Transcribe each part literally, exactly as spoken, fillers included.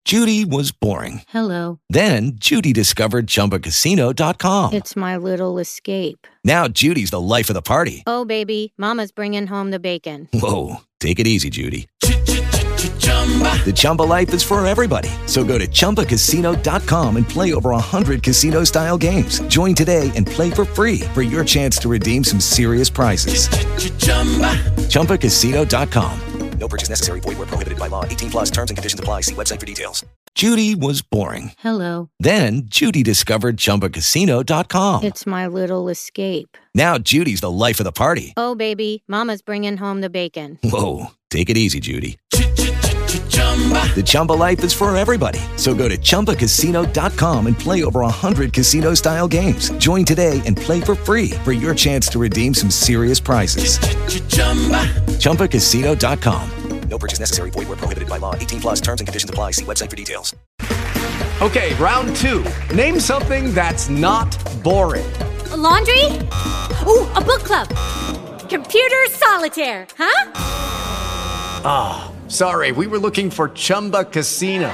Judy was boring. Hello. Then Judy discovered Chumba Casino dot com. It's my little escape. Now Judy's the life of the party. Oh, baby, mama's bringing home the bacon. Whoa, take it easy, Judy. The Chumba life is for everybody. So go to Chumba Casino dot com and play over one hundred casino-style games. Join today and play for free for your chance to redeem some serious prizes. Chumba Casino dot com. No purchase necessary. Void where prohibited by law. eighteen plus terms and conditions apply. See website for details. Judy was boring. Hello. Then Judy discovered Chumba Casino dot com. It's my little escape. Now Judy's the life of the party. Oh, baby, mama's bringing home the bacon. Whoa, take it easy, Judy. The Chumba life is for everybody. So go to Chumba Casino dot com and play over one hundred casino-style games. Join today and play for free for your chance to redeem some serious prizes. Chumba Casino dot com. No purchase necessary. Void where prohibited by law. eighteen plus terms and conditions apply. See website for details. Okay, round two. Name something that's not boring. A laundry? Ooh, a book club. Computer solitaire, huh? Ah. Sorry, we were looking for Chumba Casino.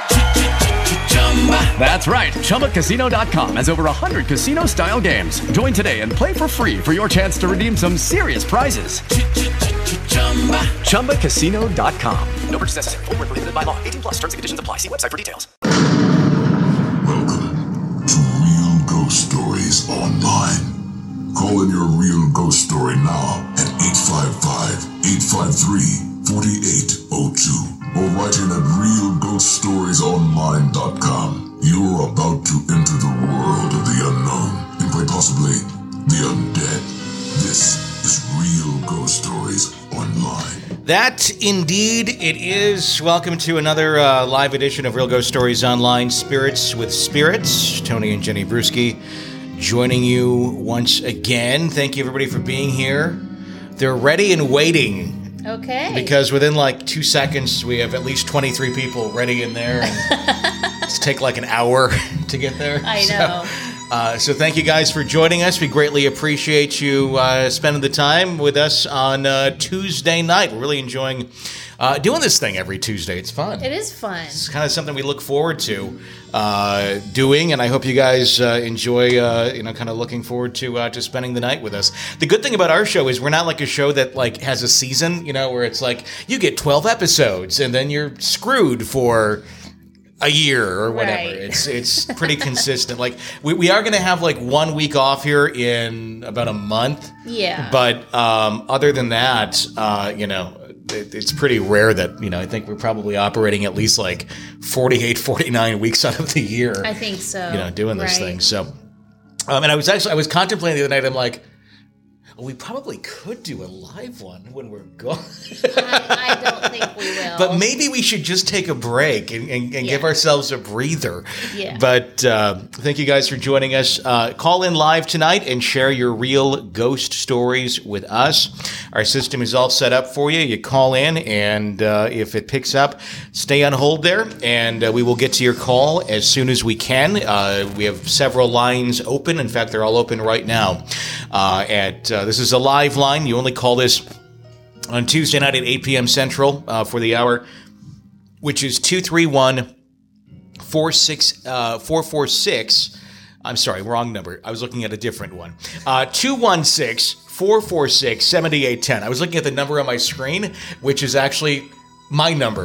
That's right. Chumba Casino dot com has over one hundred casino-style games. Join today and play for free for your chance to redeem some serious prizes. Chumba Casino dot com. No purchase necessary. Void where prohibited by law. eighteen plus terms and conditions apply. See website for details. Welcome to Real Ghost Stories Online. Call in your real ghost story now at eight five five, eight five three, four eight zero two or write in at real ghost stories online dot com. You're about to enter the world of the unknown and quite possibly the undead. This is Real Ghost Stories Online. That indeed it is. Welcome to another uh, live edition of Real Ghost Stories Online, Spirits with Spirits. Tony and Jenny Brewski joining you once again. Thank you everybody for being here. They're ready and waiting. Okay. Because within like two seconds, we have at least twenty-three people ready in there. And it's take like an hour to get there. I know. So, uh, so thank you guys for joining us. We greatly appreciate you uh, spending the time with us on uh, Tuesday night. We're really enjoying uh, doing this thing every Tuesday. It's fun. It is fun. It's kind of something we look forward to uh, doing, and I hope you guys uh, enjoy, uh, you know, kind of looking forward to uh, to spending the night with us. The good thing about our show is we're not like a show that like has a season, you know, where it's like you get twelve episodes and then you're screwed for a year or whatever. Right. It's it's pretty consistent. Like we, we are going to have like one week off here in about a month. Yeah. But um, other than that, uh, you know, it, it's pretty rare that, you know, I think we're probably operating at least like forty-eight, forty-nine weeks out of the year. I think so. You know, doing this right. thing. So, um, and I was actually, I was contemplating the other night, I'm like, well, we probably could do a live one when we're gone. I, I don't think we will. But maybe we should just take a break and, and, and Yeah. give ourselves a breather. Yeah. But uh, thank you guys for joining us. Uh, call in live tonight and share your real ghost stories with us. Our system is all set up for you. You call in, and uh, if it picks up, stay on hold there, and uh, we will get to your call as soon as we can. Uh, we have several lines open. In fact, they're all open right now. Uh, at uh, this is a live line. You only call this on Tuesday night at eight p.m. Central uh, for the hour, which is two three one, four six, uh, four four six. I'm sorry, wrong number. I was looking at a different one. Uh, two one six, four four six, seven eight one zero. I was looking at the number on my screen, which is actually my number.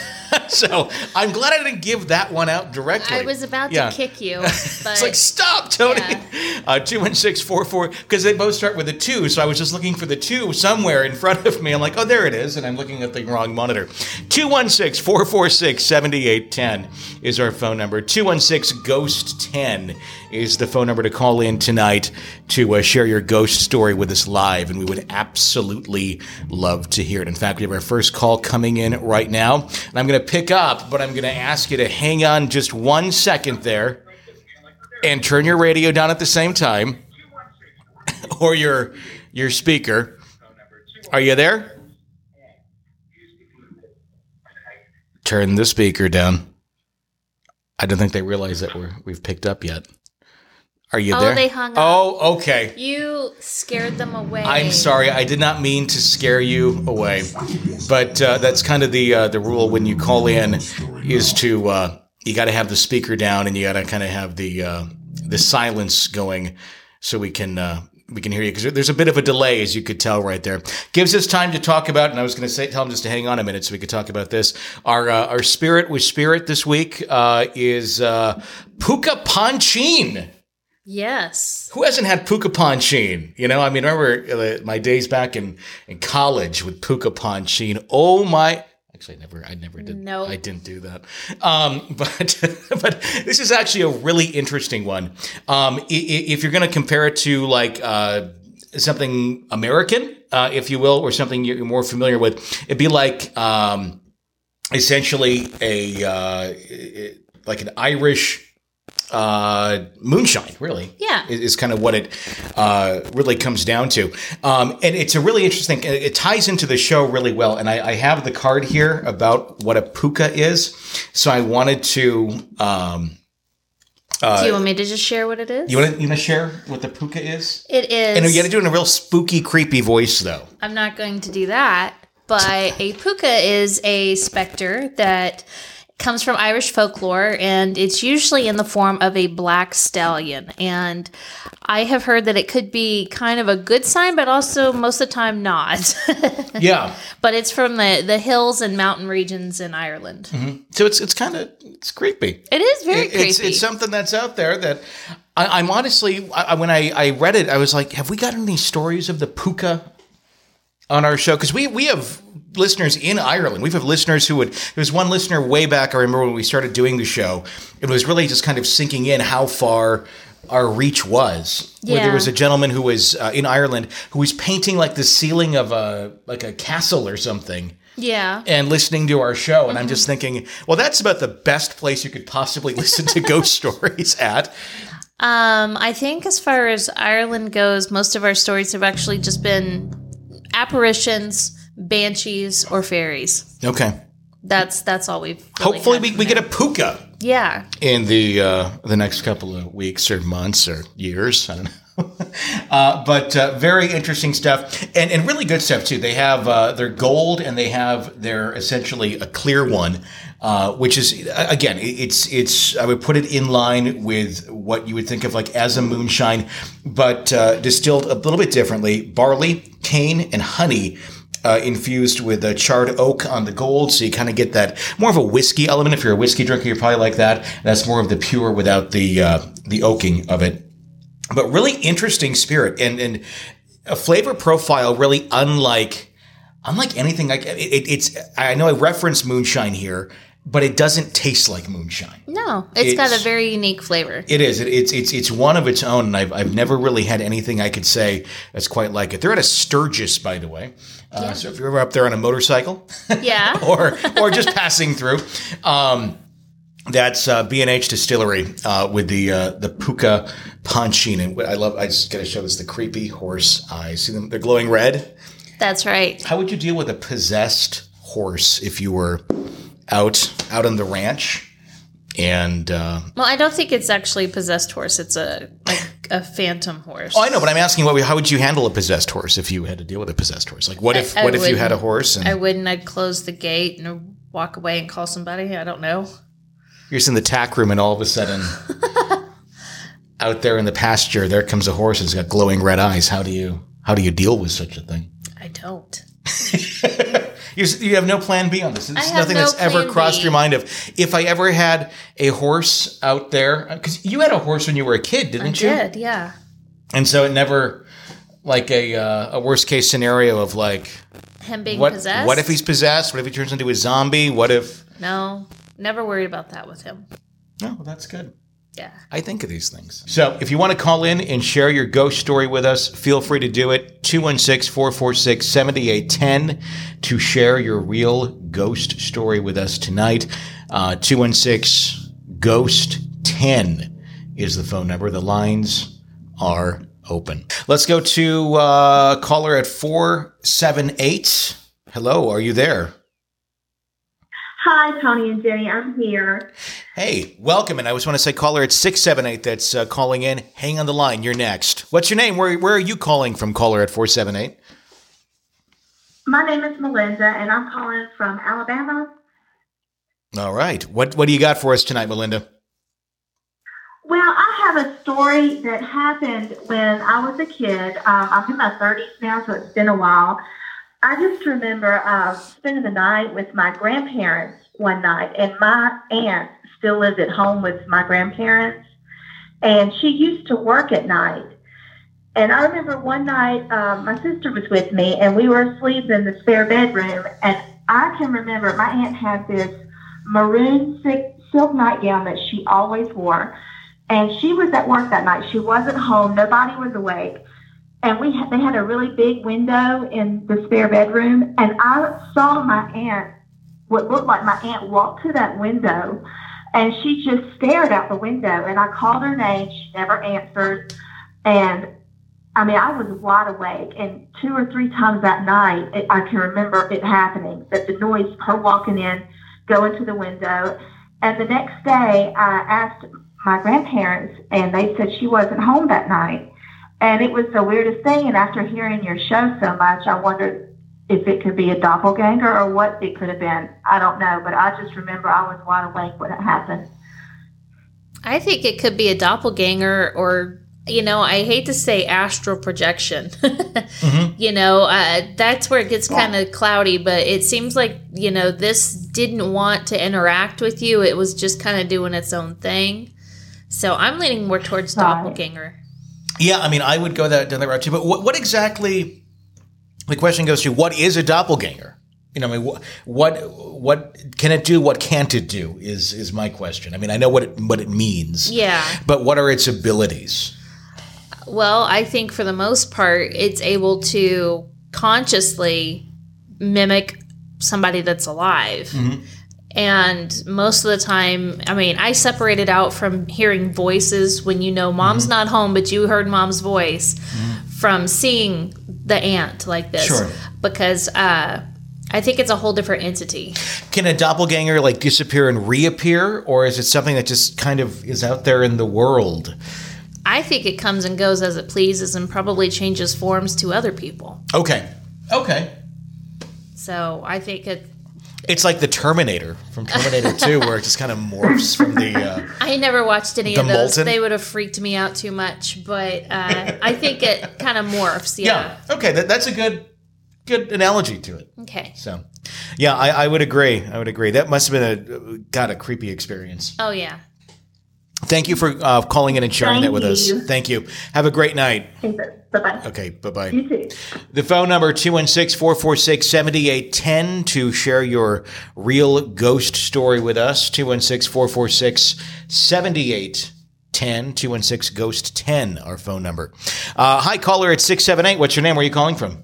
So I'm glad I didn't give that one out directly. I was about Yeah. to kick you, but It's like, stop, Tony. Yeah. Uh, two one six four four, because they both start with a two, so I was just looking for the two somewhere in front of me. I'm like, oh, there it is, and I'm looking at the wrong monitor. two one six, four four six, seven eight one zero is our phone number. two one six, ghost ten is the phone number to call in tonight to uh, share your ghost story with us live, and we would absolutely love to hear it. In fact, we have our first call coming in right now, and I'm going to pick up, but I'm going to ask you to hang on just one second there and turn your radio down at the same time, or your your speaker. Are you there? Turn the speaker down. I don't think they realize that we're we've picked up yet. Are you oh, there? Oh, they hung up. Oh, okay. You scared them away. I'm sorry. I did not mean to scare you away. But uh, that's kind of the uh, the rule when you call in is to, uh, you got to have the speaker down and you got to kind of have the uh, the silence going so we can uh, we can hear you. Because there's a bit of a delay, as you could tell right there. Gives us time to talk about, and I was going to say, tell them just to hang on a minute so we could talk about this. Our uh, our Spirit with Spirit this week uh, is uh, Puka Panchin. Yes. Who hasn't had Puka Panchin? You know, I mean, I remember uh, my days back in, in college with Puka Panchin. Oh my! Actually, I never, I never did. No, I didn't do that. Um, but but this is actually a really interesting one. Um, if you're going to compare it to like uh, something American, uh, if you will, or something you're more familiar with, it'd be like um, essentially a uh, like an Irish. Uh, moonshine, really, yeah, is, is kind of what it uh, really comes down to. Um, and it's a really interesting, it ties into the show really well. And I, I have the card here about what a puka is. So I wanted to. Um, uh, do you want me to just share what it is? You want to, you want to share what the puka is? It is. And you got to do it in a real spooky, creepy voice, though. I'm not going to do that. But a puka is a specter that comes from Irish folklore, and it's usually in the form of a black stallion. And I have heard that it could be kind of a good sign, but also most of the time not. Yeah. But it's from the, the hills and mountain regions in Ireland. Mm-hmm. So it's it's kind of, it's creepy. It is very it, creepy. It's, it's something that's out there that I, I'm honestly, I, when I, I read it, I was like, have we got any stories of the puka on our show? Because we, we have listeners in Ireland. We have listeners who would, there was one listener way back, I remember when we started doing the show, it was really just kind of sinking in how far our reach was. Yeah. Where there was a gentleman who was uh, in Ireland who was painting like the ceiling of a, like a castle or something. Yeah. And listening to our show. And Mm-hmm. I'm just thinking, well, that's about the best place you could possibly listen to ghost stories at. Um, I think as far as Ireland goes, most of our stories have actually just been apparitions, banshees, or fairies. Okay. That's that's all we've really Hopefully had we, from we there. get a puka. Yeah. In the uh, the next couple of weeks or months or years. I don't know. uh, but uh, very interesting stuff. And, and really good stuff, too. They have uh, their gold and they have their essentially a clear one, uh, which is, again, it's, it's, I would put it in line with what you would think of like as a moonshine, but uh, distilled a little bit differently. Barley, cane, and honey. Uh, infused with uh, charred oak on the gold, so you kind of get that more of a whiskey element. If you're a whiskey drinker, you're probably like that. That's more of the pure without the uh, the oaking of it. But really interesting spirit and and a flavor profile really unlike unlike anything. Like it, it, it's I know I reference moonshine here, but it doesn't taste like moonshine. No, it's, It's- got a very unique flavor. It is. It, it's it's it's one of its own, and I've I've never really had anything I could say that's quite like it. They're at a Sturgis, by the way. Uh, Yeah. So if you're ever up there on a motorcycle, Yeah. or or just passing through, um, that's uh, B and H Distillery uh, with the uh, the Puka Panchin. And I love. I just got to show this the creepy horse eyes. See them? They're glowing red. That's right. How would you deal with a possessed horse if you were out out on the ranch? And uh, Well, I don't think it's actually a possessed horse. It's a like a phantom horse. oh, I know, but I'm asking, what, how would you handle a possessed horse if you had to deal with a possessed horse? Like, what if I- I what if you had a wouldn't. horse and I wouldn't. I'd close the gate and walk away and call somebody. I don't know. you're just in the tack room and all of a sudden, out there in the pasture, there comes a horse and it's got glowing red eyes. How do you how do you deal with such a thing? I don't. You you have no plan B on this. It's I have nothing no that's ever plan crossed B. your mind of if I ever had a horse out there, because you had a horse when you were a kid, didn't I you? did, yeah. And so it never like a uh, a worst case scenario of like Him being what possessed. what if he's possessed? What if he turns into a zombie? What if No, never worried about that with him. no? Well, that's good. Yeah. I think of these things. So if you want to call in and share your ghost story with us, feel free to do it. two one six, four four six, seven eight one zero to share your real ghost story with us tonight. Uh, two one six, ghost ten is the phone number. The lines are open. Let's go to uh, caller at four seven eight. Hello, are you there? Hi, Tony and Jenny. I'm here. Hey, welcome. And I just want to say caller at six seven eight that's uh, calling in. Hang on the line. You're next. What's your name? Where, where are you calling from, caller at four seven eight? My name is Melinda, and I'm calling from Alabama. All right. What What do you got for us tonight, Melinda? Well, I have a story that happened when I was a kid. Um, I'm in my thirties now, so it's been a while. I just remember uh, spending the night with my grandparents one night, and my aunt still lived at home with my grandparents, and she used to work at night. And I remember one night, um, my sister was with me, and we were asleep in the spare bedroom, and I can remember my aunt had this maroon silk nightgown that she always wore, and she was at work that night. She wasn't home. Nobody was awake. And we had, they had a really big window in the spare bedroom, and I saw my aunt, what looked like my aunt, walk to that window, and she just stared out the window, and I called her name. She never answered, and I mean, I was wide awake, and two or three times that night, it, I can remember it happening, that the noise, her walking in, going to the window. And the next day, I asked my grandparents, and they said she wasn't home that night. And it was the weirdest thing, and after hearing your show so much, I wondered if it could be a doppelganger or what it could have been. I don't know, but I just remember I was wide awake when it happened. I think it could be a doppelganger, or, you know, I hate to say astral projection. mm-hmm. You know, uh, that's where it gets yeah. kind of cloudy, but it seems like, you know, this didn't want to interact with you. It was just kind of doing its own thing. So I'm leaning more towards right. doppelganger. Yeah, I mean, I would go that down that route too. But what, what exactly? The question goes to: what is a doppelganger? You know, I mean, what, what what can it do? What can't it do? Is is my question. I mean, I know what it what it means. Yeah. But what are its abilities? Well, I think for the most part, it's able to consciously mimic somebody that's alive. Mm-hmm. And most of the time, I mean, I separated out from hearing voices when, you know, mom's mm-hmm. not home, but you heard mom's voice mm-hmm. from seeing the aunt like this. Sure. Because uh, I think it's a whole different entity. Can a doppelganger like disappear and reappear? Or is it something that just kind of is out there in the world? I think it comes and goes as it pleases and probably changes forms to other people. Okay. Okay. So I think it... It's like the Terminator from Terminator two, where it just kind of morphs from the... Uh, I never watched any of those. Molten. They would have freaked me out too much, but uh, I think it kind of morphs, yeah. Yeah, okay, that, that's a good good analogy to it. Okay. So, yeah, I, I would agree. I would agree. That must have been, a got a creepy experience. Oh, yeah. Thank you for uh, calling in and sharing Thank that with you. us. Thank you. Have a great night. Bye-bye. Okay, bye-bye. You too. The phone number, two one six, four four six, seven eight one zero to share your real ghost story with us. two one six, four four six, seven eight one zero. two one six, ghost ten, our phone number. Uh, hi, caller at six seven eight. What's your name? Where are you calling from?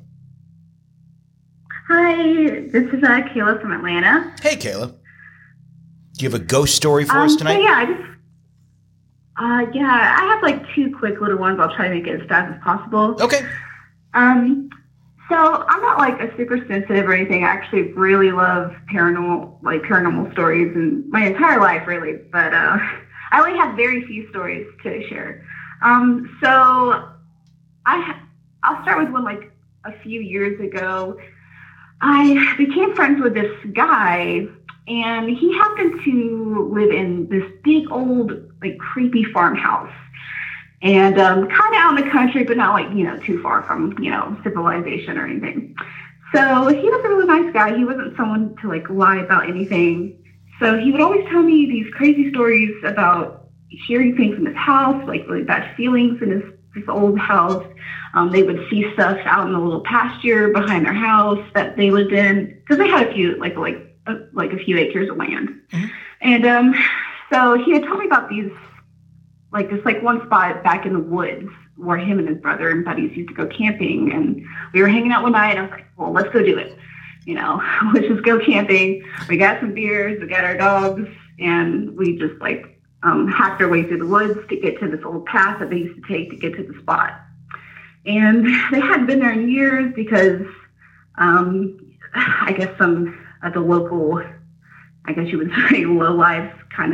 Hi, this is uh, Kayla from Atlanta. Hey, Kayla. Do you have a ghost story for um, us tonight? So yeah, I just... Uh, yeah, I have like two quick little ones. I'll try to make it as fast as possible. Okay. Um, so I'm not like a super sensitive or anything. I actually really love paranormal, like paranormal stories, and my entire life, really. But uh, I only have very few stories to share. Um, so I, I'll start with one like a few years ago. I became friends with this guy. And he happened to live in this big old, like, creepy farmhouse. And um, kind of out in the country, but not, like, you know, too far from, you know, civilization or anything. So he was a really nice guy. He wasn't someone to, like, lie about anything. So he would always tell me these crazy stories about hearing things in his house, like really bad feelings in his this old house. Um, they would see stuff out in the little pasture behind their house that they lived in. Because they had a few, like, like, Uh, like a few acres of land. Mm-hmm. And um, so he had told me about these, like this like one spot back in the woods where him and his brother and buddies used to go camping. And we were hanging out one night, and I was like, well, let's go do it. You know, let's just go camping. We got some beers, we got our dogs, and we just like um, hacked our way through the woods to get to this old path that they used to take to get to the spot. And they hadn't been there in years because um, I guess some... Uh, the local, I guess you would say, low lives kind of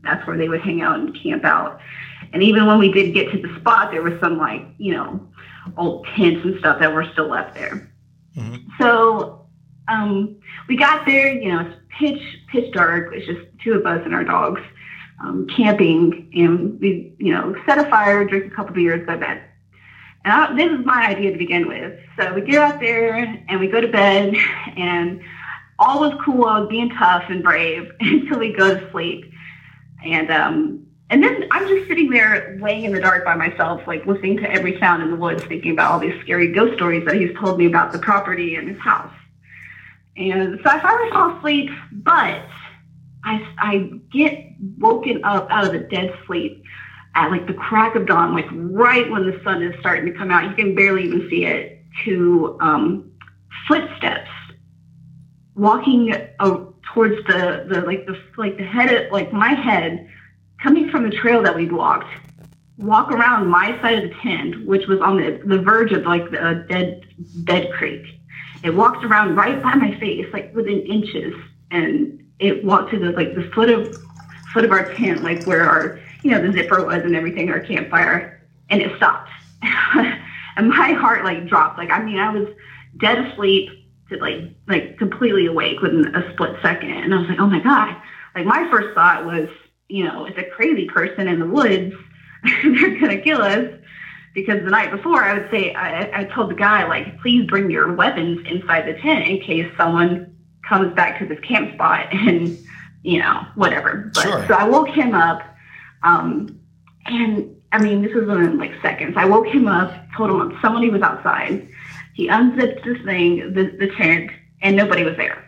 that's where they would hang out and camp out. And even when we did get to the spot, there was some like, you know, old tents and stuff that were still left there. Mm-hmm. So um, we got there, you know, it's pitch, pitch dark. It's just two of us and our dogs um, camping. And we, you know, set a fire, drink a couple beers, go to bed. And I, this is my idea to begin with. So we get out there and we go to bed, and all was cool. I was being tough and brave until we go to sleep. And um, and then I'm just sitting there laying in the dark by myself, like listening to every sound in the woods, thinking about all these scary ghost stories that he's told me about the property and his house. And so I finally fall asleep, but I, I get woken up out of the dead sleep at like the crack of dawn, like right when the sun is starting to come out. You can barely even see it, to um, footsteps walking uh, towards the, the like the like the head of, like my head coming from the trail that we walked, walk around my side of the tent, which was on the, the verge of like the uh, dead dead creek. It walked around right by my face, like within inches, and it walked to the like the foot of foot of our tent, like where our, you know, the zipper was and everything, our campfire, and it stopped. And my heart like dropped. Like, I mean, I was dead asleep to like like completely awake within a split second. And I was like, oh my God. Like, my first thought was, you know, it's a crazy person in the woods. They're gonna kill us. Because the night before, I would say, I, I told the guy, like, please bring your weapons inside the tent in case someone comes back to this camp spot and, you know, whatever. But, sure. So I woke him up, um, and I mean, this was in like seconds. I woke him up, told him somebody was outside. He unzipped this thing, the, the tent, and nobody was there.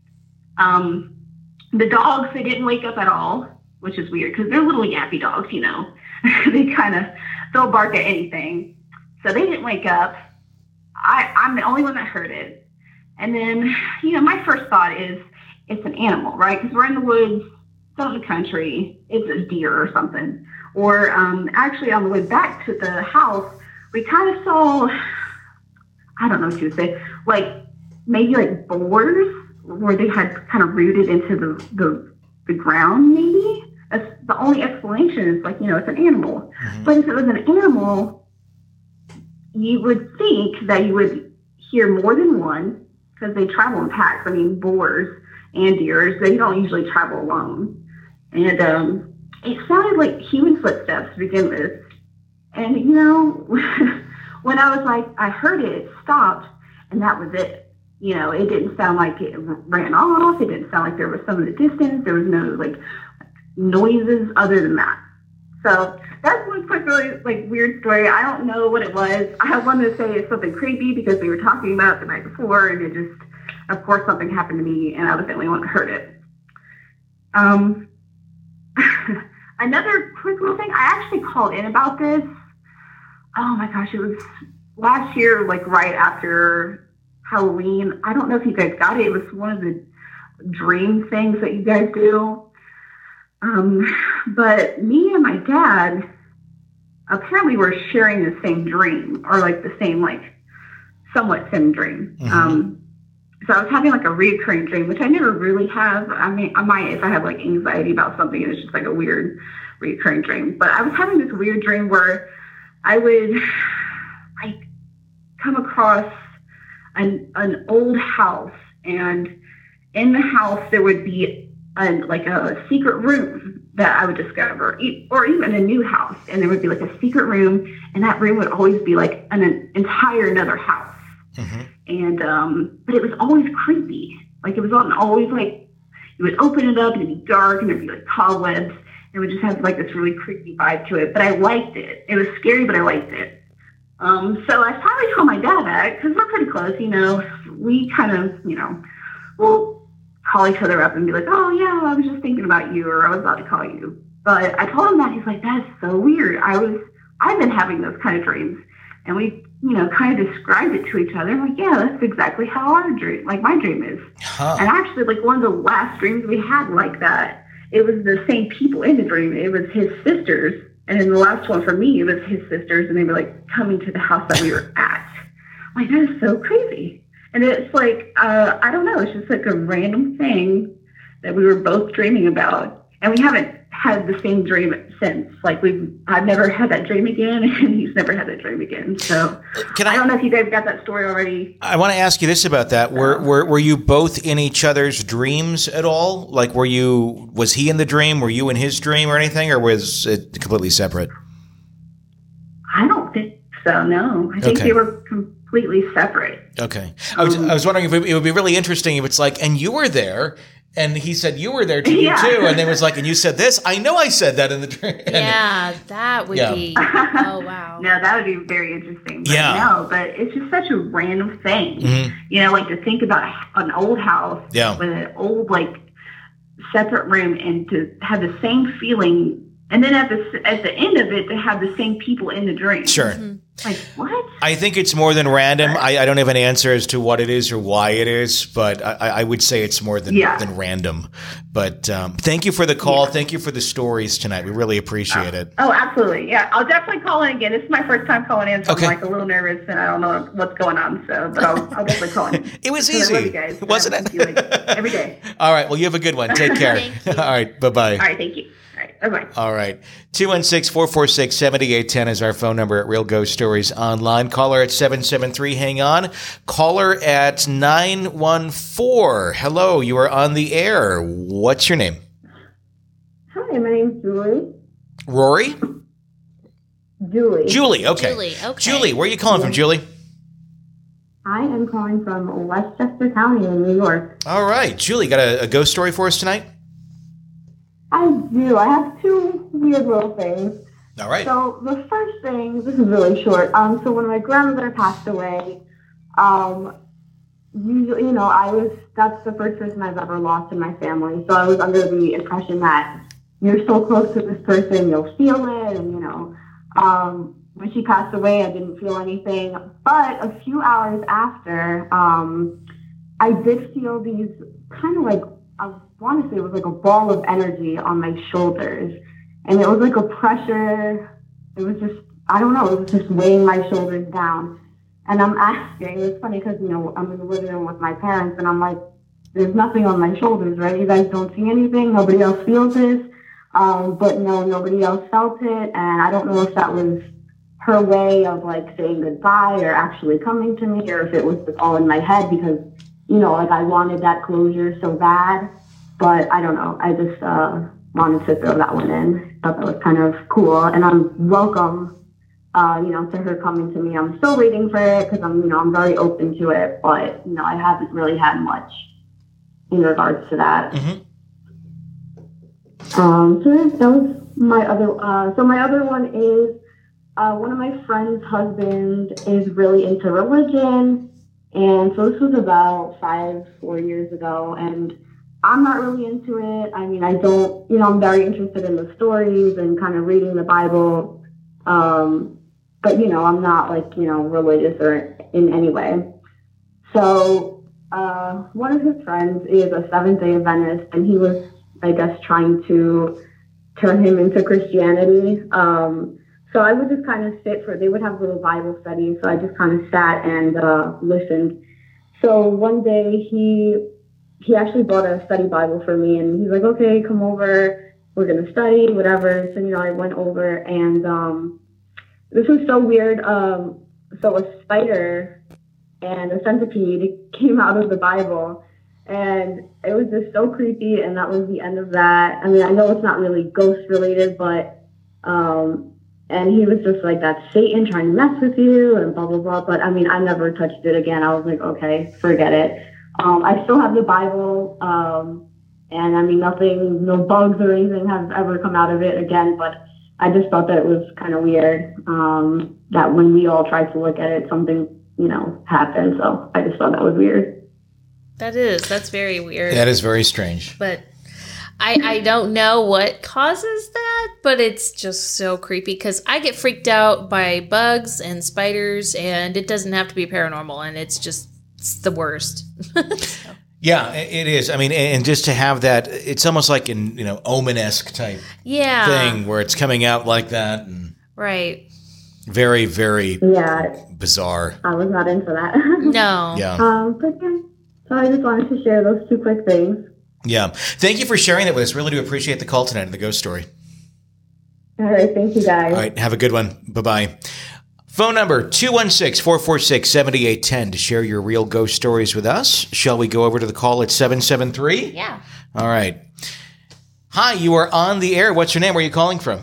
Um, the dogs, they didn't wake up at all, which is weird because they're little yappy dogs, you know. They kind of, they'll bark at anything. So they didn't wake up. I, I'm the only one that heard it. And then, you know, my first thought is it's an animal, right? Because we're in the woods, it's out in the country, it's a deer or something. Or um, actually on the way back to the house, we kind of saw, I don't know what you would say, like maybe like boars where they had kind of rooted into the, the, the ground maybe. That's the only explanation is like, you know, it's an animal. Mm-hmm. But if it was an animal, you would think that you would hear more than one because they travel in packs. I mean, boars and deers, they don't usually travel alone. And um, it sounded like human footsteps to begin with. And, you know, when I was like, I heard it, it stopped, and that was it. You know, it didn't sound like it ran off. It didn't sound like there was some in the distance. There was no, like, noises other than that. So that's one quick, really, like, weird story. I don't know what it was. I wanted to say it's something creepy because we were talking about it the night before, and it just, of course, something happened to me, and I was the only one that heard it. Um, another quick little thing, I actually called in about this. Oh my gosh, it was last year, like right after Halloween. I don't know if you guys got it. It was one of the dream things that you guys do. Um, but me and my dad apparently were sharing the same dream, or like the same, like somewhat same dream. Mm-hmm. Um, so I was having like a reoccurring dream, which I never really have. I mean, I might if I have like anxiety about something and it's just like a weird reoccurring dream. But I was having this weird dream where I would like come across an an old house, and in the house there would be a, like a secret room that I would discover, or even a new house, and there would be like a secret room, and that room would always be like an, an entire another house. Mm-hmm. And um, but it was always creepy. Like it was always like you would open it up and it'd be dark and there'd be like cobwebs. It would just have like this really creepy vibe to it. But I liked it. It was scary, but I liked it. Um, so I finally told my dad that because we're pretty close. You know, we kind of, you know, we'll call each other up and be like, oh yeah, I was just thinking about you, or I was about to call you. But I told him that. He's like, that's so weird. I was, I've been having those kind of dreams, and we, you know, kind of described it to each other. I'm like, yeah, that's exactly how our dream, like my dream is. Huh. And actually, like one of the last dreams we had like that, it was the same people in the dream. It was his sisters, and then the last one for me, it was his sisters, and they were like coming to the house that we were at. I'm like, that is so crazy. And it's like, uh, I don't know, it's just like a random thing that we were both dreaming about. And we haven't had the same dream since. Like we've, I've never had that dream again, and he's never had that dream again. So Can I, I don't know if you guys got that story already. I want to ask you this about that. Were, were were you both in each other's dreams at all? Like, were you? Was he in the dream? Were you in his dream or anything, or was it completely separate? I don't think so. No, I think Okay. they were completely separate. Okay. I was I was wondering if it, it would be really interesting if it's like, and you were there. And he said you were there to Yeah. you too, and then was like, and you said this. I know I said that in the dream. Yeah, that would Yeah. be. Oh wow. No, that would be very interesting. But Yeah. No, but it's just such a random thing. Mhm. You know, like to think about an old house Yeah. with an old, like, separate room and to have the same feeling. And then at the at the end of it, to have the same people in the dream. Sure. Like, what? I think it's more than random. I, I don't have an answer as to what it is or why it is, but I, I would say it's more than, Yeah. than random. But um, thank you for the call. Thank you for the stories tonight. We really appreciate it. Oh, absolutely. Yeah, I'll definitely call in again. This is my first time calling in, so Okay. I'm like a little nervous and I don't know what's going on. So, but I'll, I'll definitely call in. It was Because I love easy, you guys. wasn't I it? listen to you, like, every day. All right. Well, you have a good one. Take care. Thank you. All right. Bye-bye. All right, thank you. All right, bye-bye. All right. two one six, four four six, seven eight one zero is our phone number at Real Ghost Stories Online. Caller at seven seven three. Hang on. Caller at nine one four. Hello. You are on the air. What's your name? Hi, my name's Julie. Rory? Julie. Julie. Okay. Julie, okay. Julie, where are you calling from, Julie? I am calling from Westchester County in New York. All right. Julie, got a, a ghost story for us tonight? I do. I have two weird little things. All right. So the first thing, this is really short. Um, so when my grandmother passed away, um, usually, you know, I was, that's the first person I've ever lost in my family. So I was under the impression that you're so close to this person, you'll feel it. And, you know, um, when she passed away, I didn't feel anything. But a few hours after, um, I did feel these kind of like, I want to say it was like a ball of energy on my shoulders. And it was like a pressure. It was just, I don't know, it was just weighing my shoulders down. And I'm asking, it's funny because, you know, I'm in the living room with my parents and I'm like, there's nothing on my shoulders, right? You guys don't see anything. Nobody else feels this. Um, but no, nobody else felt it. And I don't know if that was her way of like saying goodbye or actually coming to me, or if it was just all in my head because, you know, like I wanted that closure so bad. But I don't know. I just uh, wanted to throw that one in. Thought that was kind of cool. And I'm welcome, uh, you know, to her coming to me. I'm still waiting for it because I'm, you know, I'm very open to it. But, you know, I haven't really had much in regards to that. Mm-hmm. Um, so that was my other, uh, so my other one is, uh, one of my friend's husband is really into religion. And so this was about five, four years ago. And I'm not really into it. I mean, I don't, you know, I'm very interested in the stories and kind of reading the Bible. Um, but, you know, I'm not like, you know, religious or in any way. So, uh, one of his friends is a Seventh-day Adventist, and he was, I guess, trying to turn him into Christianity. Um, so I would just kind of sit for, they would have little Bible studies. So I just kind of sat and uh, listened. So one day he, he actually bought a study Bible for me, and he's like, okay, come over. We're going to study, whatever. So, you know, I went over, and um, this was so weird. Um, so a spider and a centipede came out of the Bible. And it was just so creepy, and that was the end of that. I mean, I know it's not really ghost-related, but, um, and he was just like, that's Satan trying to mess with you, and blah, blah, blah. But, I mean, I never touched it again. I was like, okay, forget it. Um, I still have the Bible, um, and, I mean, nothing, no bugs or anything have ever come out of it again, but I just thought that it was kind of weird, um, that when we all tried to look at it, something, you know, happened. So I just thought that was weird. That is. That's very weird. That is very strange. But I, I don't know what causes that, but it's just so creepy because I get freaked out by bugs and spiders, and it doesn't have to be paranormal, and it's just it's the worst. So. Yeah, it is. I mean, and just to have that, it's almost like an, you know, omen-esque type yeah. thing where it's coming out like that. And right. Very, very yeah. bizarre. I was not into that. No. Yeah. Um, but yeah. So I just wanted to share those two quick things. Yeah. Thank you for sharing that with us. Really do appreciate the call tonight and the ghost story. All right. Thank you, guys. All right. Have a good one. Bye-bye. Phone number two one six, four four six, seven eight one zero to share your real ghost stories with us. Shall we go over to the call at seven seven three? Yeah. All right. Hi, you are on the air. What's your name? Where are you calling from?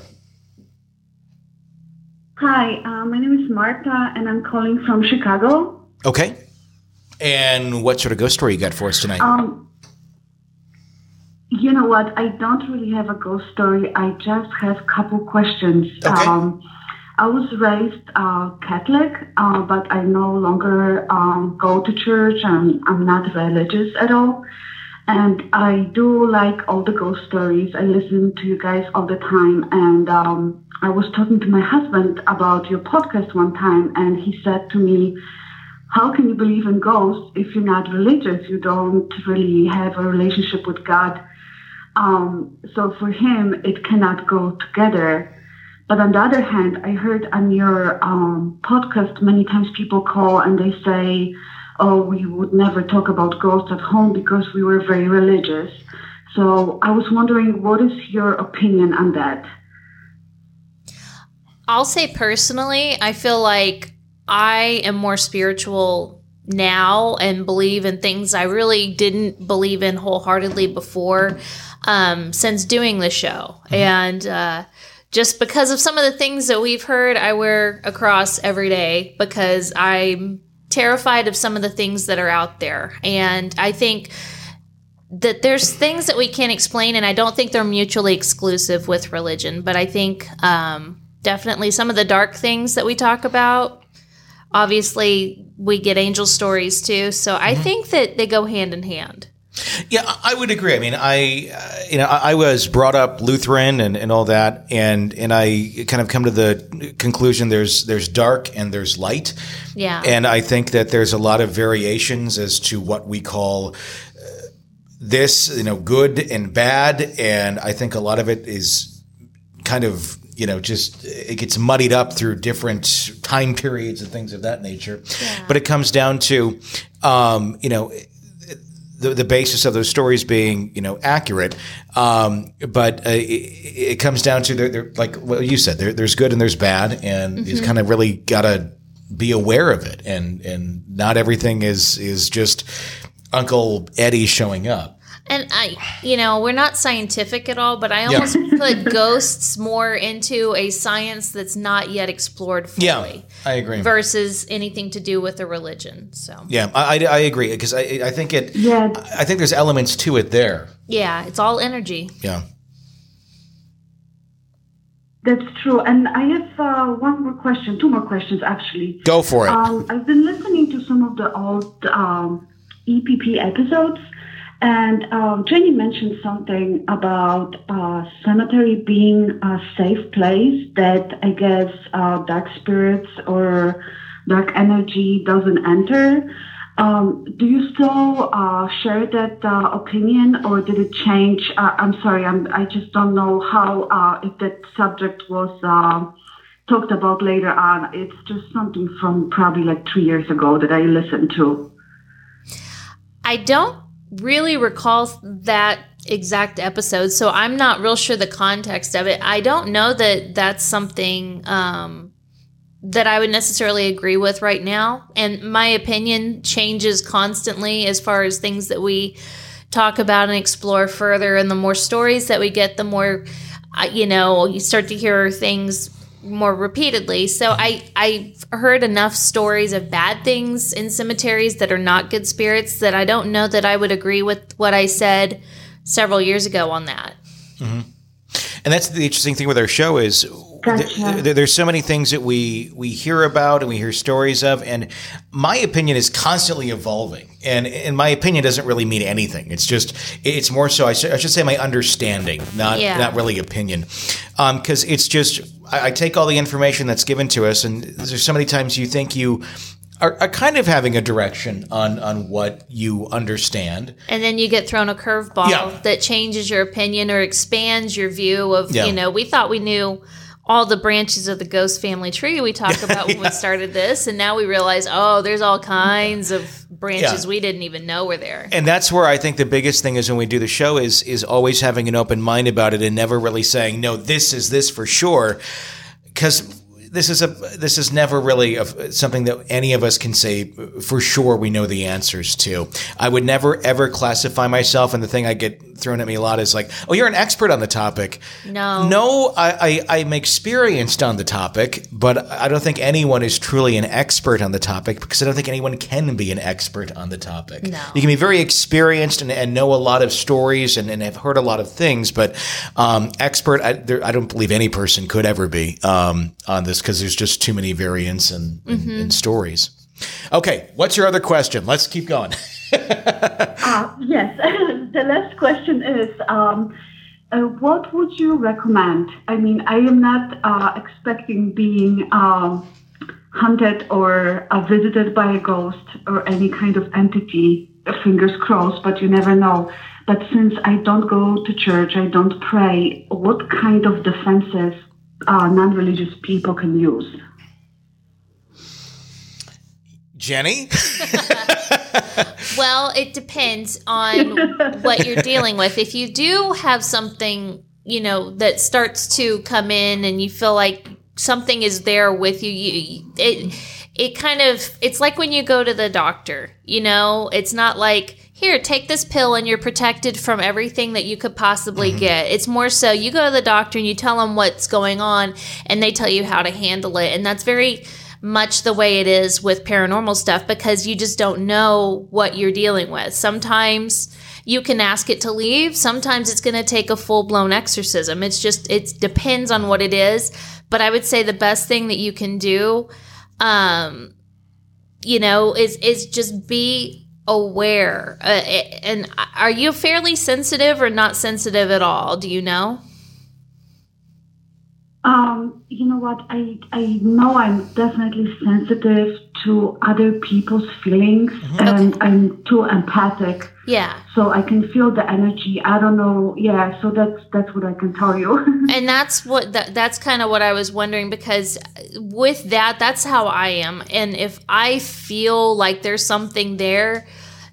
Hi, uh, my name is Marta, and I'm calling from Chicago. Okay. And what sort of ghost story you got for us tonight? Um, you know what? I don't really have a ghost story. I just have a couple questions. Okay. Um, I was raised uh, Catholic, uh, but I no longer um, go to church, and I'm not religious at all. And I do like all the ghost stories. I listen to you guys all the time. And um, I was talking to my husband about your podcast one time, and he said to me, how can you believe in ghosts if you're not religious? You don't really have a relationship with God. Um, so for him, it cannot go together. But on the other hand, I heard on your um, podcast many times people call and they say, oh, we would never talk about ghosts at home because we were very religious. So I was wondering, what is your opinion on that? I'll say personally, I feel like I am more spiritual now and believe in things I really didn't believe in wholeheartedly before um, since doing the show. Mm-hmm. And uh, just because of some of the things that we've heard, I wear a cross every day because I'm terrified of some of the things that are out there. And I think that there's things that we can't explain, and I don't think they're mutually exclusive with religion. But I think um, definitely some of the dark things that we talk about, obviously we get angel stories too. So I mm-hmm. think that they go hand in hand. Yeah, I would agree. I mean, I, uh, you know, I was brought up Lutheran and, and all that, and and I kind of come to the conclusion there's there's dark and there's light. Yeah. And I think that there's a lot of variations as to what we call uh, this, you know, good and bad, and I think a lot of it is kind of, you know, just it gets muddied up through different time periods and things of that nature. Yeah. But it comes down to, um, you know. The, the basis of those stories being, you know, accurate, um, but uh, it, it comes down to they're, they're like what you said. There, there's good and there's bad, and mm-hmm. you kind of really gotta be aware of it, and and not everything is is just Uncle Eddie showing up. And I, you know, we're not scientific at all, but I almost yeah. put ghosts more into a science that's not yet explored fully. Yeah, I agree. Versus anything to do with a religion. So yeah, I, I, I agree because I I think it. Yeah. I think there's elements to it there. Yeah, it's all energy. Yeah. That's true. And I have uh, one more question, two more questions actually. Go for it. Um, I've been listening to some of the old um, E P P episodes. And um, Jenny mentioned something about uh, cemetery being a safe place that I guess uh, dark spirits or dark energy doesn't enter. Um, do you still uh, share that uh, opinion, or did it change? Uh, I'm sorry, I'm, I just don't know how uh, if that subject was uh, talked about later on. It's just something from probably like three years ago that I listened to. I don't really recall that exact episode, so I'm not real sure the context of it. I don't know that that's something um, that I would necessarily agree with right now, and my opinion changes constantly as far as things that we talk about and explore further, and the more stories that we get, the more uh, you know, you start to hear things more repeatedly. So I, I've heard enough stories of bad things in cemeteries that are not good spirits that I don't know that I would agree with what I said several years ago on that. Mm-hmm. And that's the interesting thing with our show is Gotcha. th- there's so many things that we, we hear about and we hear stories of, and my opinion is constantly evolving. And, and my opinion doesn't really mean anything. It's just, it's more so, I, sh- I should say my understanding, not yeah. not really opinion. Because um, it's just, I, I take all the information that's given to us, and there's so many times you think you are, are kind of having a direction on, on what you understand. And then you get thrown a curveball yeah. that changes your opinion or expands your view of, yeah. you know, we thought we knew all the branches of the ghost family tree we talked about when Yeah. we started this. And now we realize, oh, there's all kinds of branches Yeah. we didn't even know were there. And that's where I think the biggest thing is when we do the show is is always having an open mind about it and never really saying, no, this is this for sure. Because this is a this is never really a, something that any of us can say for sure we know the answers to. I would never ever classify myself, and the thing I get thrown at me a lot is like, oh, you're an expert on the topic. No. No, I, I, I'm experienced on the topic, but I don't think anyone is truly an expert on the topic because I don't think anyone can be an expert on the topic. No. You can be very experienced and, and know a lot of stories and, and have heard a lot of things, but um, expert, I, there, I don't believe any person could ever be um, on this because there's just too many variants and, Mm-hmm. and, and stories. Okay, what's your other question? Let's keep going. Uh, yes. The last question is, um, uh, what would you recommend? I mean, I am not uh, expecting being um, hunted or uh, visited by a ghost or any kind of entity, fingers crossed, but you never know. But since I don't go to church, I don't pray, what kind of defenses uh, non-religious people can use? Jenny? Well, it depends on what you're dealing with. If you do have something, you know, that starts to come in and you feel like something is there with you, you it it kind of, it's like when you go to the doctor, you know, it's not like, here, take this pill and you're protected from everything that you could possibly Mm-hmm. get. It's more so you go to the doctor and you tell them what's going on and they tell you how to handle it. And that's very much the way it is with paranormal stuff because you just don't know what you're dealing with. Sometimes you can ask it to leave. Sometimes it's going to take a full-blown exorcism. It's just, it depends on what it is. But I would say the best thing that you can do, um, you know, is is just be aware. Uh, and are you fairly sensitive or not sensitive at all? Do you know? Um, you know what? I I know I'm definitely sensitive to other people's feelings, and Okay. I'm too empathic, Yeah. so I can feel the energy. I don't know. Yeah, so that's that's what I can tell you. And that's what that, that's kind of what I was wondering because with that, that's how I am. And if I feel like there's something there,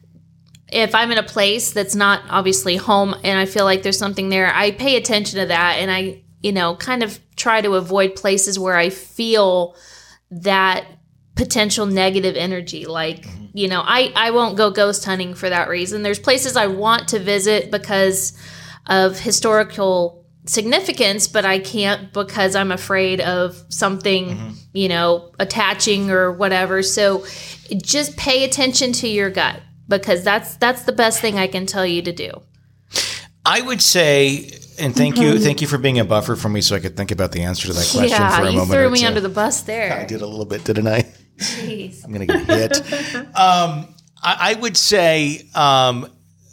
if I'm in a place that's not obviously home and I feel like there's something there, I pay attention to that and I, you know, kind of try to avoid places where I feel that potential negative energy. Like, you know, I, I won't go ghost hunting for that reason. There's places I want to visit because of historical significance, but I can't because I'm afraid of something, you know, attaching or whatever. So just pay attention to your gut because that's that's the best thing I can tell you to do. I would say, and thank you, thank you for being a buffer for me, so I could think about the answer to that question yeah, for a you moment. threw or me two. under the bus there. I did a little bit, didn't I? Jeez. I'm gonna get hit. um, I, I would say um,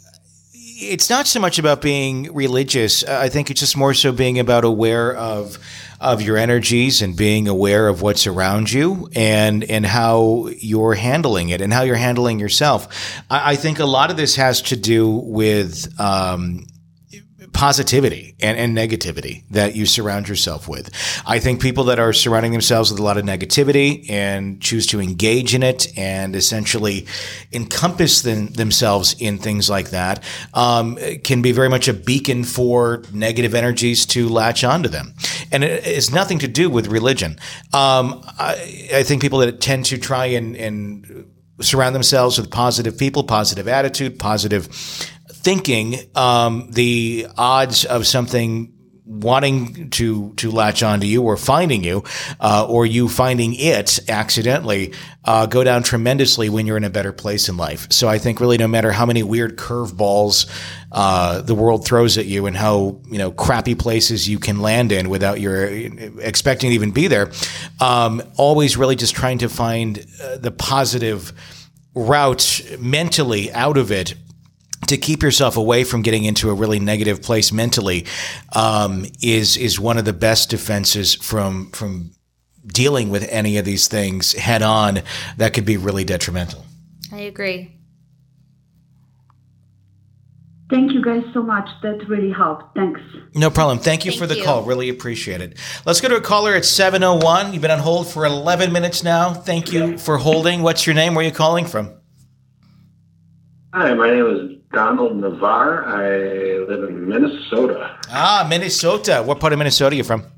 it's not so much about being religious. I think it's just more so being about aware of of your energies and being aware of what's around you and and how you're handling it and how you're handling yourself. I, I think a lot of this has to do with um, positivity and, and negativity that you surround yourself with. I think people that are surrounding themselves with a lot of negativity and choose to engage in it and essentially encompass them, themselves in things like that um, can be very much a beacon for negative energies to latch onto them. And it, it's nothing to do with religion. Um, I, I think people that tend to try and, and surround themselves with positive people, positive attitude, positive thinking, um, the odds of something wanting to to latch onto you or finding you, uh, or you finding it accidentally, uh, go down tremendously when you're in a better place in life. So I think really no matter how many weird curveballs uh, the world throws at you and how, you know, crappy places you can land in without your expecting to even be there, um, always really just trying to find uh, the positive route mentally out of it to keep yourself away from getting into a really negative place mentally um, is is one of the best defenses from from dealing with any of these things head on that could be really detrimental. I agree. Thank you guys so much. That really helped. Thanks. No problem. Thank you Thank for the you. call. Really appreciate it. Let's go to a caller at seven oh one. You've been on hold for eleven minutes now. Thank you for holding. What's your name? Where are you calling from? Hi, my name is Donald Navarre. I live in Minnesota. Ah, Minnesota. What part of Minnesota are you from?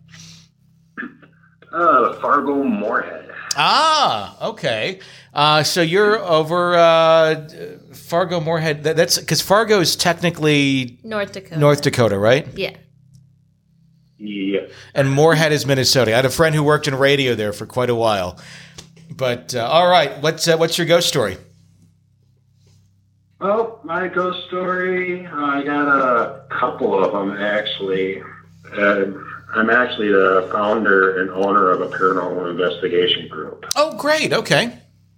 Uh, Fargo, Moorhead. Ah, okay. Uh, so you're over uh, Fargo, Moorhead. That, that's because Fargo is technically North Dakota. North Dakota, right? Yeah. Yeah. And Moorhead is Minnesota. I had a friend who worked in radio there for quite a while. But uh, all right, what's uh, what's your ghost story? Well, my ghost story, uh, I got a couple of them, actually. Uh, I'm actually the founder and owner of a paranormal investigation group. Oh, great. Okay.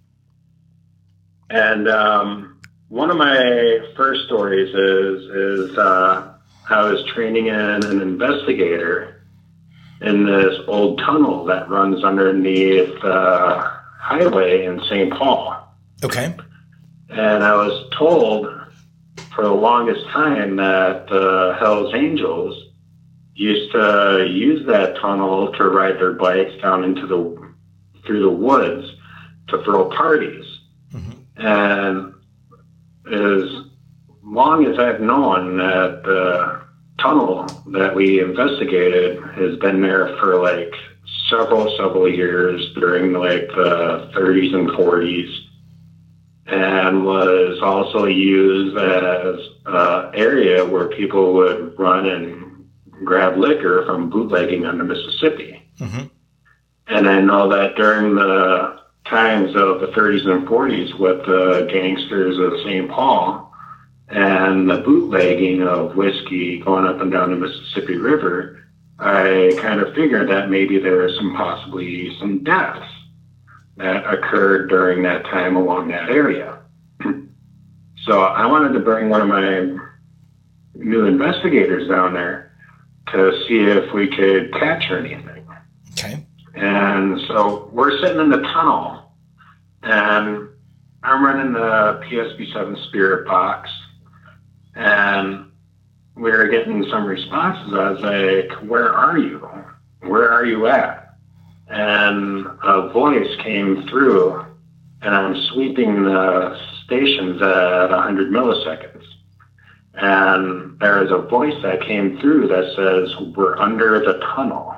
And um, one of my first stories is, is uh, I was training in an investigator in this old tunnel that runs underneath the uh, highway in Saint Paul. Okay. And I was told for the longest time that the Hells Angels used to use that tunnel to ride their bikes down into the through the woods to throw parties. Mm-hmm. And as long as I've known that the tunnel that we investigated has been there for like several, several years during like the thirties and forties, and was also used as an area where people would run and grab liquor from bootlegging on the Mississippi. Mm-hmm. And I know that during the times of the thirties and forties with the gangsters of Saint Paul and the bootlegging of whiskey going up and down the Mississippi River, I kind of figured that maybe there were some possibly some deaths that occurred during that time along that area. So I wanted to bring one of my new investigators down there to see if we could capture anything. Okay. And so we're sitting in the tunnel, and I'm running the P S B seven Spirit box, and we were getting some responses. I was like, where are you? Where are you at? And a voice came through, and I'm sweeping the stations at one hundred milliseconds. And there is a voice that came through that says, we're under the tunnel.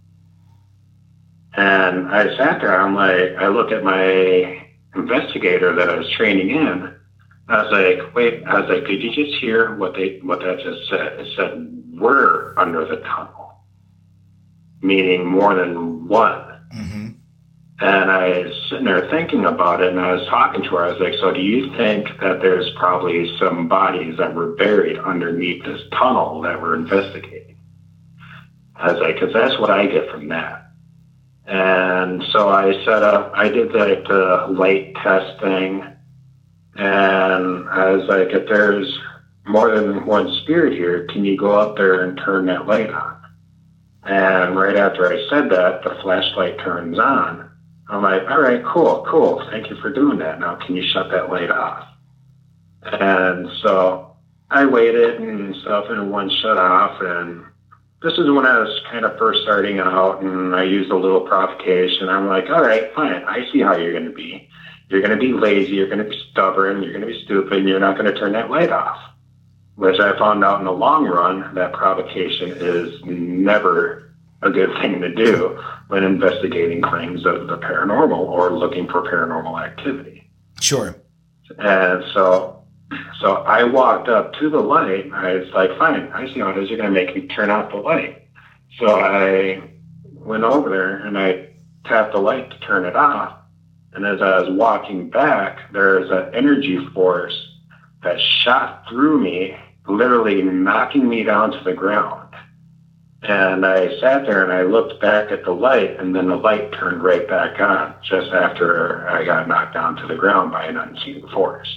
And I sat there, I'm like, I look at my investigator that I was training in. I was like, wait, I was like, did you just hear what they, what that just said? It said, we're under the tunnel, meaning more than one. Mm-hmm. And I was sitting there thinking about it, and I was talking to her. I was like, so do you think that there's probably some bodies that were buried underneath this tunnel that we're investigating? I was like, because that's what I get from that. And so I set up, I did like the light test thing, and I was like, if there's more than one spirit here, can you go up there and turn that light on? And right after I said that, the flashlight turns on. I'm like, all right, cool, cool. Thank you for doing that. Now, can you shut that light off? And so I waited and stuff, and one shut off. And this is when I was kind of first starting out, and I used a little provocation. I'm like, all right, fine. I see how you're going to be. You're going to be lazy. You're going to be stubborn. You're going to be stupid. And you're not going to turn that light off. Which I found out in the long run, that provocation is never a good thing to do when investigating claims of the paranormal or looking for paranormal activity. Sure. And so so I walked up to the light. I was like, fine, I see how it is. You're going to make me turn out the light. So I went over there and I tapped the light to turn it off. And as I was walking back, there's an energy force that shot through me, literally knocking me down to the ground. And I sat there and I looked back at the light, and then the light turned right back on just after I got knocked down to the ground by an unseen force.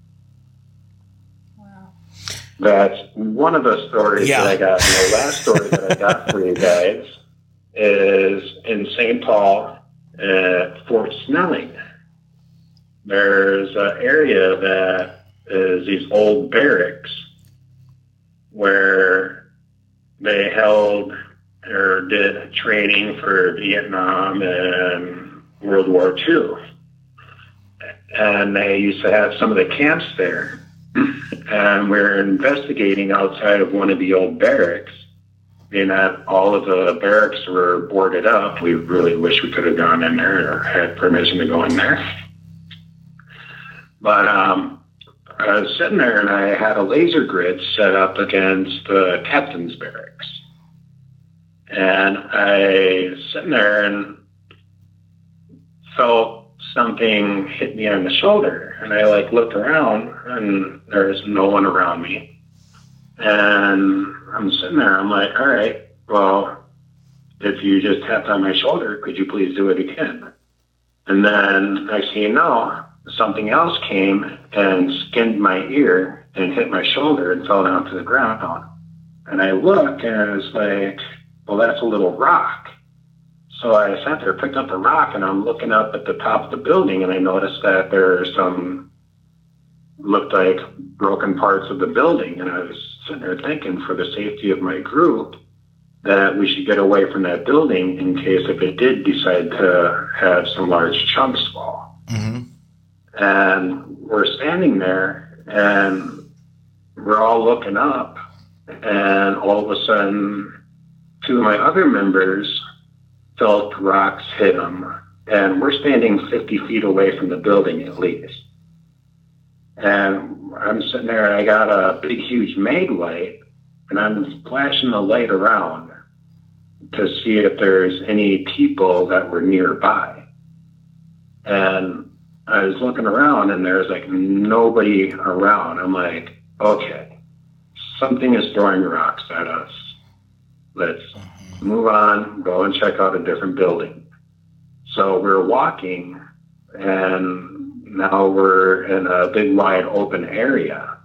Wow. That's one of the stories yeah. that I got. And the last story that I got for you guys is in Saint Paul at Fort Snelling. There's an area that is these old barracks where they held or did training for Vietnam and World War Two. And they used to have some of the camps there. And we were investigating outside of one of the old barracks, being that all of the barracks were boarded up. We really wish we could have gone in there or had permission to go in there. But um, I was sitting there and I had a laser grid set up against the captain's barracks. And I was sitting there and felt something hit me on the shoulder. And I like looked around and there's no one around me. And I'm sitting there, I'm like, all right, well, if you just tapped on my shoulder, could you please do it again? And then next thing you know, something else came and skinned my ear and hit my shoulder and fell down to the ground. And I looked and I was like, well, that's a little rock. So I sat there, picked up the rock, and I'm looking up at the top of the building, and I noticed that there are some, looked like broken parts of the building. And I was sitting there thinking, for the safety of my group, that we should get away from that building in case if it did decide to have some large chunks fall. Mm-hmm. And we're standing there, and we're all looking up, and all of a sudden, two of my other members felt rocks hit them, and we're standing fifty feet away from the building at least. And I'm sitting there, and I got a big, huge mag light, and I'm flashing the light around to see if there's any people that were nearby. And I was looking around, and there's like nobody around. I'm like, okay, something is throwing rocks at us. Let's move on, go and check out a different building. So we're walking, and now we're in a big, wide open area,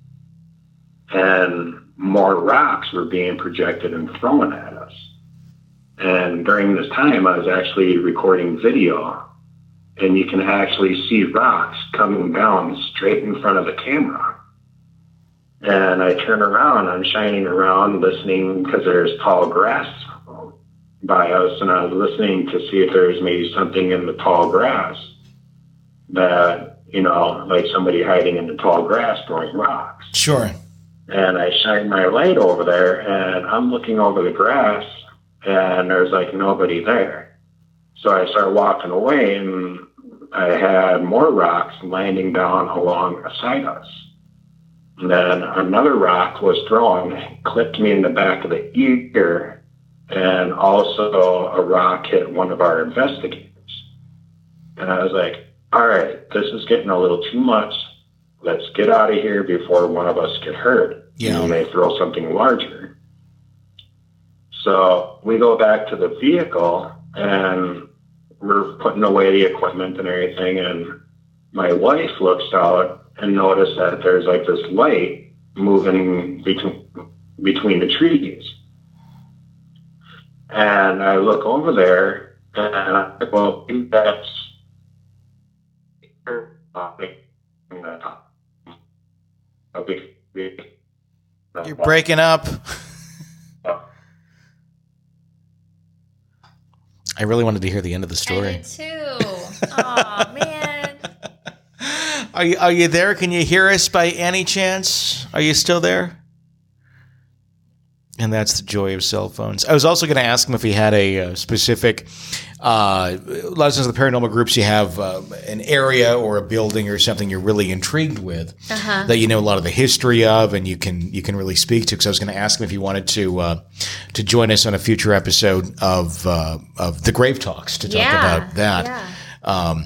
and more rocks were being projected and thrown at us. And during this time, I was actually recording video, and you can actually see rocks coming down straight in front of the camera. And I turn around, I'm shining around, listening, because there's tall grass by us, and I was listening to see if there's maybe something in the tall grass that, you know, like somebody hiding in the tall grass throwing rocks. Sure. And I shine my light over there, and I'm looking over the grass, and there's like nobody there. So I start walking away, and I had more rocks landing down alongside us. And then another rock was thrown, clipped me in the back of the ear, and also a rock hit one of our investigators. And I was like, all right, this is getting a little too much. Let's get out of here before one of us get hurt. Yeah. And they throw something larger. So we go back to the vehicle, and we're putting away the equipment and everything, and my wife looks out and notice that there's like this light moving between between the trees. And I look over there, and I think, well, that's You're breaking up. I really wanted to hear the end of the story. I did too. Aw, man. Are you, are you there? Can you hear us by any chance? Are you still there? And that's the joy of cell phones. I was also going to ask him if he had a, a specific, uh, a lot of times the paranormal groups, you have uh, an area or a building or something you're really intrigued with, Uh-huh. that you know a lot of the history of, and you can you can really speak to. Because I was going to ask him if he wanted to uh, to join us on a future episode of uh, of the Grave Talks to talk Yeah, about that. yeah. Um,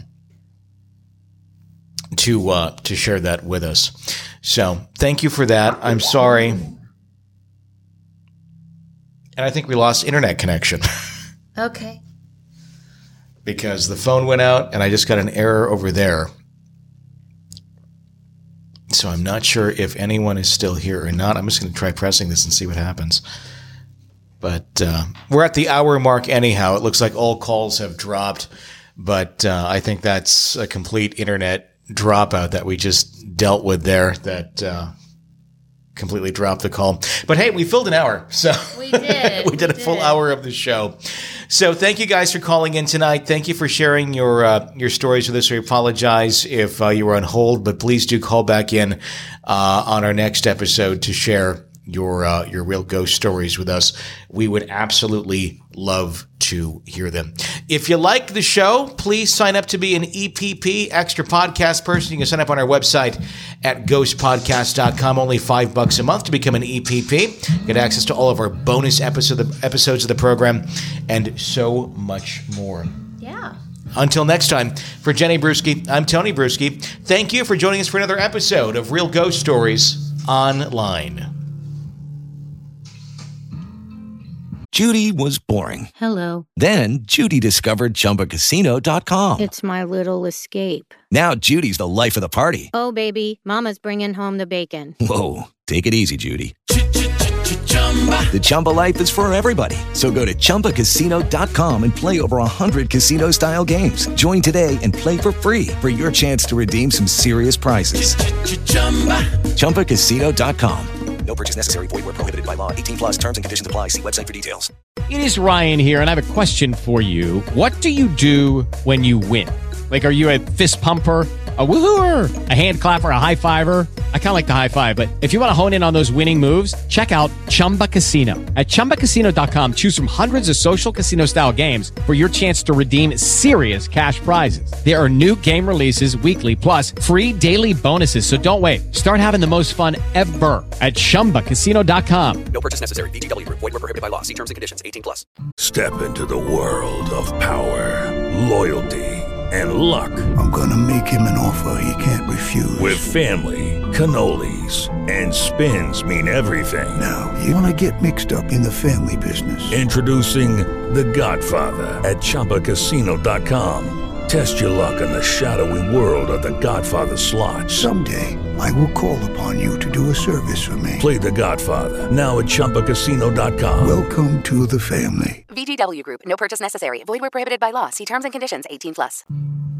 to uh, to share that with us. So thank you for that. I'm sorry. And I think we lost internet connection Okay. because the phone went out and I just got an error over there. So I'm not sure if anyone is still here or not. I'm just going to try pressing this and see what happens. But uh, we're at the hour mark anyhow. It looks like all calls have dropped. But uh, I think that's a complete internet dropout that we just dealt with there that uh, completely dropped the call. But hey, we filled an hour. So We did. we did a we full did. hour of the show. So thank you guys for calling in tonight. Thank you for sharing your uh, your stories with us. We apologize if uh, you were on hold, but please do call back in uh, on our next episode to share your uh, your real ghost stories with us. We would absolutely love to hear them. If you like the show, please sign up to be an E P P, extra podcast person. You can sign up on our website at ghost podcast dot com. Only five bucks a month to become an E P P. Get access to all of our bonus episode, episodes of the program and so much more. Yeah. Until next time, for Jenny Bruschi, I'm Tony Bruschi. Thank you for joining us for another episode of Real Ghost Stories Online. Judy was boring. Hello. Then Judy discovered Chumba Casino dot com. It's my little escape. Now Judy's the life of the party. Oh, baby, mama's bringing home the bacon. Whoa, take it easy, Judy. The Chumba life is for everybody. So go to Chumba Casino dot com and play over one hundred casino-style games. Join today and play for free for your chance to redeem some serious prizes. Chumba Casino dot com. No purchase necessary. Void where prohibited by law. eighteen plus terms and conditions apply. See website for details. It is Ryan here, and I have a question for you. What do you do when you win? Like, are you a fist pumper, a woohooer, a hand clapper, a high fiver? I kind of like the high five, but if you want to hone in on those winning moves, check out Chumba Casino. At Chumba Casino dot com, choose from hundreds of social casino-style games for your chance to redeem serious cash prizes. There are new game releases weekly, plus free daily bonuses. So don't wait. Start having the most fun ever at Chumba Casino dot com. No purchase necessary. V G W. Void where prohibited by law. See terms and conditions. eighteen plus. Step into the world of power, loyalty, and luck. I'm gonna make him an offer he can't refuse. With family, cannolis, and spins mean everything. Now, you wanna get mixed up in the family business. Introducing The Godfather at Chumba Casino dot com. Test your luck in the shadowy world of The Godfather slot. Someday, I will call upon you to do a service for me. Play The Godfather, now at Chumba Casino dot com. Welcome to the family. V G W Group. No purchase necessary. Void where prohibited by law. See terms and conditions. eighteen plus.